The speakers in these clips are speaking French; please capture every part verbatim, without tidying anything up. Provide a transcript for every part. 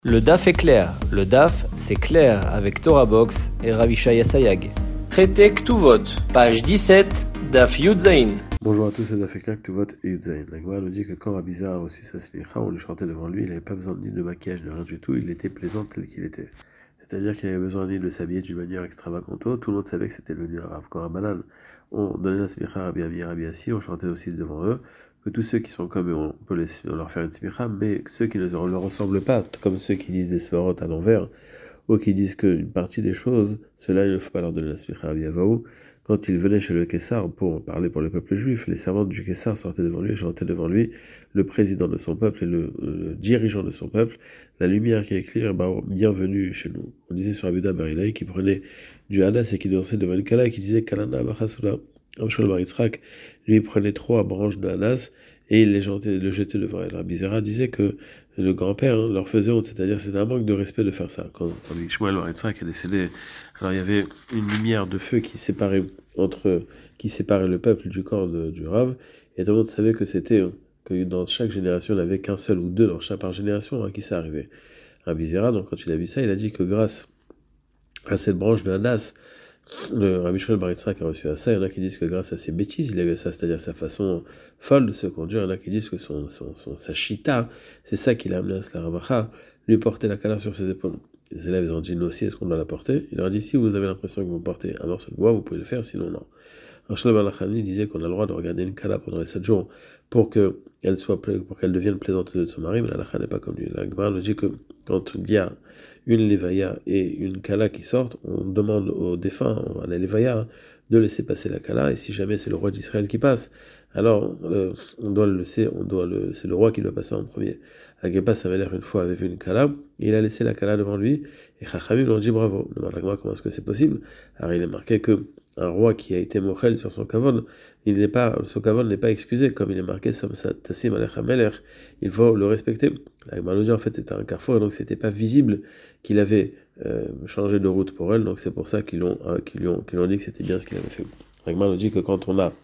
Le D A F est clair. Le D A F, c'est clair avec Torah Box et Ravishaya Sayag. Traité Ktuvot, page dix-sept, Daf Yudzaïn. Bonjour à tous, c'est D A F est clair, Ktuvot et Yudzaïn. La Gemara nous dit que quand Rabbi Zera a reçu sa smicha, on le chantait devant lui, il n'avait pas besoin ni de maquillage, ni rien du tout, il était plaisant tel qu'il était. C'est-à-dire qu'il avait besoin ni de s'habiller d'une manière extravagante, tout le monde savait que c'était le nu arabe. Quand Rabbanan, on donnait la smicha à Rabbi Ami, Rabbi Assi, on chantait aussi devant eux, que tous ceux qui sont comme eux, on peut les, on leur faire une smicha, mais ceux qui ne leur ressemblent pas, comme ceux qui disent des smarotes à l'envers, ou qui disent qu'une partie des choses, cela il ne faut pas leur donner la smicha à Rabbi Avaou. Quand il venait chez le Kessar pour parler pour le peuple juif, les servantes du Kessar sortaient devant lui et chantaient devant lui le président de son peuple et le, le dirigeant de son peuple, la lumière qui éclaire, bah, bienvenue chez nous. On disait sur Abuda Barilaï qui prenait du Hadas et qui dansait devant une Kala et qui disait Kalana Bachasula. Amshol Baritzrak, lui il prenait trois branches de Hadas et il les jetait, le jetait devant elle. Rabbi Zera disait que le grand-père hein, leur faisait honte, c'est-à-dire c'était un manque de respect de faire ça. Quand Rabbi Shmuel Baritzrak est décédé, alors il y avait une lumière de feu qui séparait entre qui séparait le peuple du corps de, du Rav, et tout le monde savait que c'était que dans chaque génération il n'y avait qu'un seul ou deux dans chaque par génération à qui ça arrivait. Rabbi Zera, donc quand il a vu ça, il a dit que grâce à cette branche de Hadas, le Rabbi Shmuel Baritzrak a reçu à ça. Il y en a qui disent que grâce à ses bêtises, il a eu ça, c'est-à-dire sa façon folle de se conduire. Il y en a qui disent que son, son, son, sa chita, c'est ça qui l'a amené à Sla Ravacha, lui porter la kala sur ses épaules. Les élèves ils ont dit nous aussi, est-ce qu'on doit la porter? Il leur a dit si vous avez l'impression que vous portez un morceau de bois, vous pouvez le faire, sinon non. Rachel Balachani disait qu'on a le droit de regarder une kala pendant les sept jours pour qu'elle soit pour qu'elle devienne plaisante de son mari, mais la lacha n'est pas comme lui. La Gemara nous dit que quand il y a une levaya et une kala qui sortent, on demande aux défunts, à la levaya, de laisser passer la kala, et si jamais c'est le roi d'Israël qui passe, alors euh, on doit le laisser, on doit le, c'est le roi qui doit passer en premier. Agrippa avait l'air une fois avait vu une kala, et il a laissé la kala devant lui, et Chachamim lui ont dit bravo. Le Gemara, comment est-ce que c'est possible? Alors il est marqué que un roi qui a été mochel sur son kavod, il n'est pas, son kavod n'est pas excusé, comme il est marqué sur Tassim Alech HaMelech, il faut le respecter. La Gemara nous dit en fait c'était un carrefour, et donc c'était pas visible qu'il avait euh, changé de route pour elle, donc c'est pour ça qu'ils ont, euh, qu'ils ont, qu'ils ont dit que c'était bien ce qu'il avait fait. La Gemara nous dit que quand on a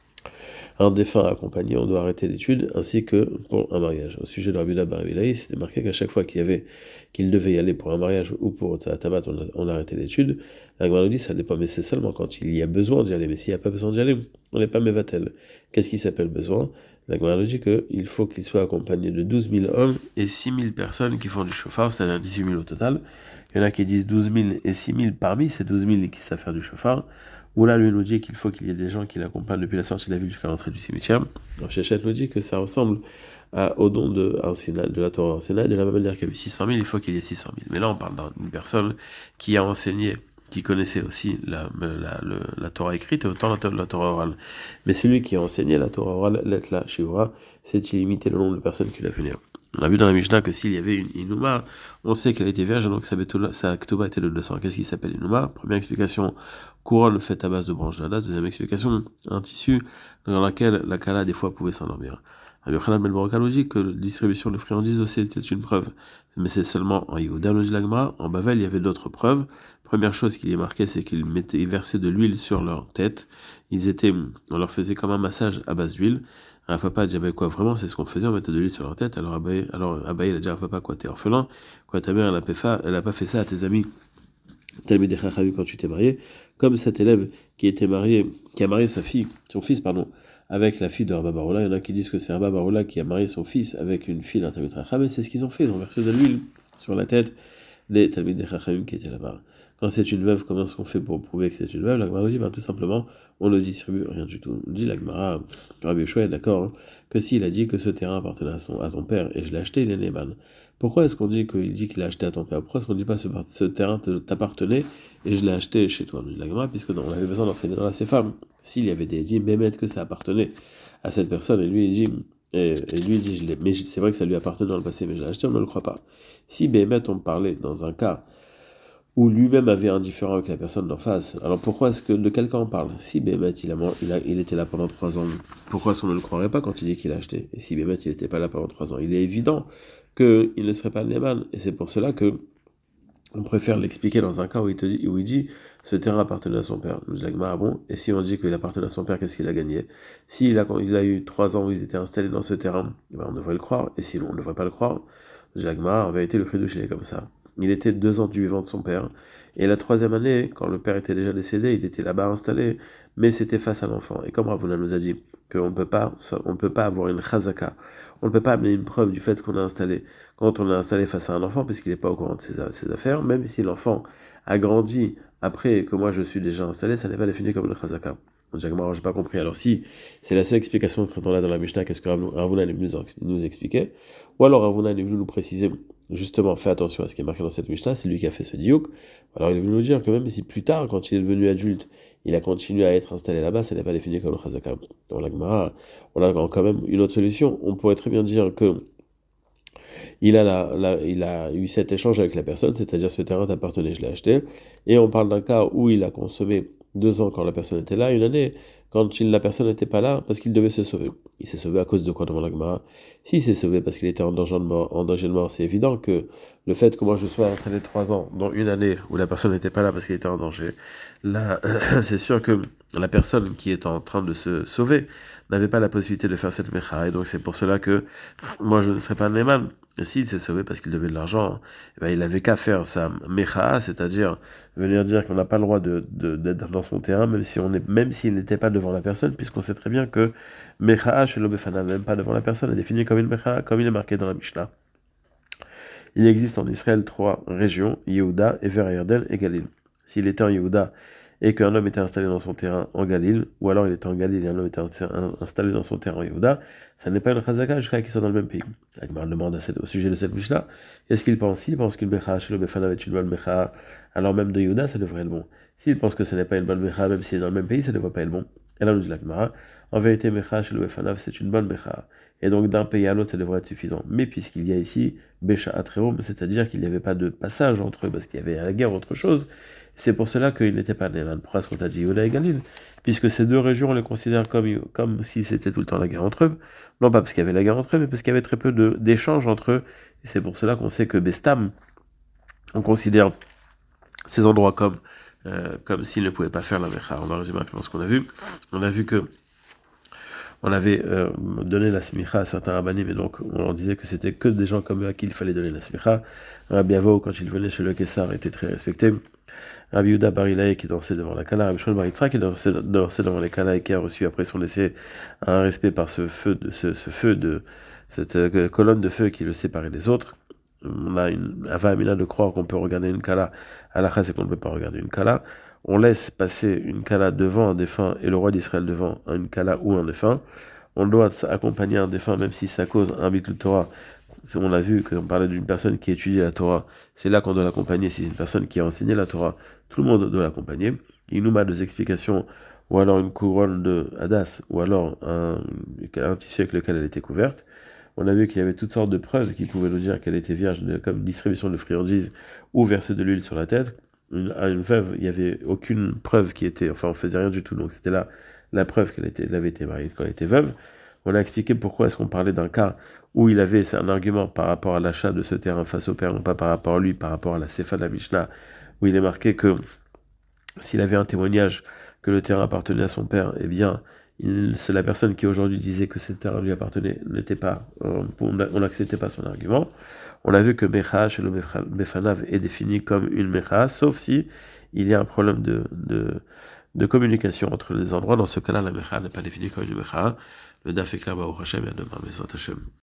un défunt accompagné, on doit arrêter l'étude, ainsi que pour un mariage. Au sujet de Rabbi Barilaï, c'était marqué qu'à chaque fois qu'il y avait, qu'il devait y aller pour un mariage ou pour Tzatabat, on, on arrêtait l'étude. La Gemara nous dit, ça dépend, mais c'est seulement quand il y a besoin d'y aller. Mais s'il n'y a pas besoin d'y aller, on n'est pas mévatel. Qu'est-ce qui s'appelle besoin? La Gemara nous dit qu'il faut qu'il soit accompagné de douze mille hommes et six mille personnes qui font du chauffard, c'est-à-dire dix-huit mille au total. Il y en a qui disent douze mille et six mille parmi ces douze mille qui savent faire du chauffard. Où là, lui nous dit qu'il faut qu'il y ait des gens qui l'accompagnent depuis la sortie de la ville jusqu'à l'entrée du cimetière. Alors, Chéchet nous dit que ça ressemble à, au don de, un Sinaï, de la Torah en Sinaï. De la même manière qu'il y avait six cent mille, il faut qu'il y ait six cent mille. Mais là, on parle d'une personne qui a enseigné, qui connaissait aussi la, la, la, la Torah écrite et autant la, la Torah orale. Mais celui qui a enseigné la Torah orale, l'être là, Shivra, c'est illimité le nombre de personnes qui l'a fait lire. On a vu dans la Mishnah que s'il y avait une Inuma, on sait qu'elle était vierge, donc sa Ktuba était de deux cents. Qu'est-ce qui s'appelle Inuma? Première explication, couronne faite à base de branches d'Hadas. Deuxième explication, un tissu dans lequel la Kala des fois pouvait s'endormir. Rabbi Yochanan ben Baruch nous dit que la distribution de friandises aussi était une preuve, mais c'est seulement en Yehuda, nous dit la Gemara. En Bavel, il y avait d'autres preuves. Première chose qui est marquée, c'est qu'ils mettaient, ils versaient de l'huile sur leur tête. Ils étaient, on leur faisait comme un massage à base d'huile. Un papa a dit, bah, quoi, vraiment, c'est ce qu'on faisait, on mettait de l'huile sur leur tête. Alors, Abaye, alors, Abaye, il a dit, papa, quoi, t'es orphelin? Quoi, ta mère, elle a pas fait, elle a pas fait ça à tes amis? Talmidei Chachamim quand tu t'es marié? Comme cet élève qui était marié, qui a marié sa fille, son fils, pardon, avec la fille de Rabba Baroula. Il y en a qui disent que c'est Rabba Baroula qui a marié son fils avec une fille d'un Talmidei Chachamim. C'est ce qu'ils ont fait. Ils ont versé de l'huile sur la tête des Talmidei Chachamim qui étaient là-bas. Quand c'est une veuve, comment est-ce qu'on fait pour prouver que c'est une veuve? La Gemara dit, ben, tout simplement, on ne distribue rien du tout. On dit, la Gemara, Rabbi Yoshua est d'accord, hein, que s'il a dit que ce terrain appartenait à, son, à ton père et je l'ai acheté, il est Néman. Pourquoi est-ce qu'on dit qu'il dit qu'il l'a acheté à ton père? Pourquoi est-ce qu'on ne dit pas ce, ce terrain t'appartenait et je l'ai acheté chez toi? On dit la Gemara, puisque non, on avait besoin d'enseigner dans la femmes. S'il y avait des dits, Bémet que ça appartenait à cette personne, et lui il dit, et, et lui il dit, je l'ai, mais c'est vrai que ça lui appartenait dans le passé, mais je l'ai acheté, on ne le croit pas. Si Bémet on parlait dans un cas où lui-même avait un différend avec la personne d'en face. Alors pourquoi est-ce que, de quel cas on parle? Si Bémet, il, a, il, a, il était là pendant trois ans, pourquoi est-ce qu'on ne le croirait pas quand il dit qu'il a acheté? Et si Bémet, il n'était pas là pendant trois ans, il est évident qu'il ne serait pas le Néman. Et c'est pour cela que on préfère l'expliquer dans un cas où il, te dit, où il dit ce terrain appartenait à son père. Nous disons, ah bon, et si on dit qu'il appartenait à son père, qu'est-ce qu'il a gagné? S'il a, il a eu trois ans où ils étaient installés dans ce terrain, eh ben on devrait le croire, et sinon on ne devrait pas le croire. Jagmar, en vérité, le Khidouche, il est comme ça. Il était deux ans du vivant de son père. Et la troisième année, quand le père était déjà décédé, il était là-bas installé, mais c'était face à l'enfant. Et comme Ravuna nous a dit qu'on ne peut pas, on ne peut pas avoir une chazaka, on ne peut pas amener une preuve du fait qu'on a installé, quand on a installé face à un enfant, puisqu'il n'est pas au courant de ses, ses affaires, même si l'enfant a grandi après que moi je suis déjà installé, ça n'est pas défini comme une chazaka. Jagmar, j'ai pas compris. Alors si c'est la seule explication quand on l'a dans la Mishnah, qu'est-ce que Ravuna est venu nous expliquer, ou alors Ravuna est venu nous préciser, justement, fais attention à ce qui est marqué dans cette Mishnah, c'est lui qui a fait ce diouk. Alors il est venu nous dire que même si plus tard, quand il est devenu adulte, il a continué à être installé là-bas, ça n'est pas défini comme le chazaka. Dans la Gemara, on a quand même une autre solution. On pourrait très bien dire que il a, la, la, il a eu cet échange avec la personne, c'est-à-dire ce terrain t'appartenait, je l'ai acheté, et on parle d'un cas où il a consommé deux ans quand la personne était là, une année quand il, la personne n'était pas là, parce qu'il devait se sauver. Il s'est sauvé à cause de quoi devant la Gemara? S'il s'est sauvé parce qu'il était en danger de mort, en danger de mort, c'est évident que le fait que moi je sois installé trois ans dans une année où la personne n'était pas là parce qu'il était en danger, là, c'est sûr que la personne qui est en train de se sauver n'avait pas la possibilité de faire cette mecha, et donc c'est pour cela que moi je ne serais pas Neyman. Et s'il s'est sauvé parce qu'il devait de l'argent, eh ben, il n'avait qu'à faire sa mecha, c'est-à-dire venir dire qu'on n'a pas le droit de, de, d'être dans son terrain, même si on est, même s'il n'était pas devant la personne, puisqu'on sait très bien que mecha chez l'obefana, même pas devant la personne, est défini comme une mecha, comme il est marqué dans la Mishnah. Il existe en Israël trois régions, Yehuda, Ever Yarden et Galil. S'il était en Yehuda et qu'un homme était installé dans son terrain en Galil, ou alors il était en Galil et un homme était installé dans son terrain en Yehuda, ça n'est pas une chazaka jusqu'à qu'il soit dans le même pays. La Gemara demande au sujet de cette Mishnah, qu'est-ce qu'il pense? Il pense qu'une mecha chez le Befana est une bonne mecha, alors même de Yehuda, ça devrait être bon. S'il pense que ce n'est pas une bonne mecha, même si c'est dans le même pays, ça ne devrait pas être bon. Et là, nous dit la Gemara, en vérité, mecha chez le Befana, c'est une bonne mecha. Et donc, d'un pays à l'autre, ça devrait être suffisant. Mais puisqu'il y a ici Bécha Atreum, c'est-à-dire qu'il n'y avait pas de passage entre eux, parce qu'il y avait la guerre ou autre chose, c'est pour cela qu'il n'était pas Néman. Pourquoi est-ce qu'on t'a dit Yehuda et Galil? Puisque ces deux régions, on les considère comme, comme si c'était tout le temps la guerre entre eux. Non pas parce qu'il y avait la guerre entre eux, mais parce qu'il y avait très peu de, d'échanges entre eux. Et c'est pour cela qu'on sait que Bestam, on considère ces endroits comme, euh, comme s'ils ne pouvaient pas faire la Mecha. On va résumer rapidement ce qu'on a vu. On a vu que on avait euh, donné la smicha à certains rabbanim, mais donc on disait que c'était que des gens comme eux à qui il fallait donner la smicha. Rabbi Avo, quand il venait chez le Kessar, était très respecté. Rabbi Yehuda Bar Ilaï qui dansait devant la Kala, Rabbi Shmuel Bar Yitzhak qui dansait, dansait devant les Kala et qui a reçu après son décès un respect par ce feu, de, ce, ce feu de cette euh, colonne de feu qui le séparait des autres. On a une avamina de croire qu'on peut regarder une Kala, à la c'est qu'on ne peut pas regarder une Kala. On laisse passer une kala devant un défunt et le roi d'Israël devant une kala ou un défunt. On doit accompagner un défunt même si ça cause un bitul Torah. On a vu qu'on parlait d'une personne qui étudie la Torah. C'est là qu'on doit l'accompagner. Si c'est une personne qui a enseigné la Torah, tout le monde doit l'accompagner. Il nous met deux explications, ou alors une couronne de hadas, ou alors un, un tissu avec lequel elle était couverte. On a vu qu'il y avait toutes sortes de preuves qui pouvaient nous dire qu'elle était vierge, comme distribution de friandises ou verser de l'huile sur la tête. Une, à une veuve, il n'y avait aucune preuve qui était, enfin on faisait rien du tout, donc c'était là la preuve qu'elle était, elle avait été mariée quand elle était veuve. On a expliqué pourquoi est-ce qu'on parlait d'un cas où il avait, c'est un argument par rapport à l'achat de ce terrain face au père, non pas par rapport à lui, par rapport à la Sefa de la Mishnah, où il est marqué que s'il avait un témoignage que le terrain appartenait à son père, eh bien, il, c'est la personne qui aujourd'hui disait que ce terrain lui appartenait, n'était pas, on n'acceptait pas son argument. On a vu que Mecha chez le Befanav est défini comme une Mecha, sauf si il y a un problème de, de, de communication entre les endroits. Dans ce cas-là, la Mecha n'est pas définie comme une Mecha. Le Daf est clair, Baruch Hashem, et à demain, Bezrat Hashem.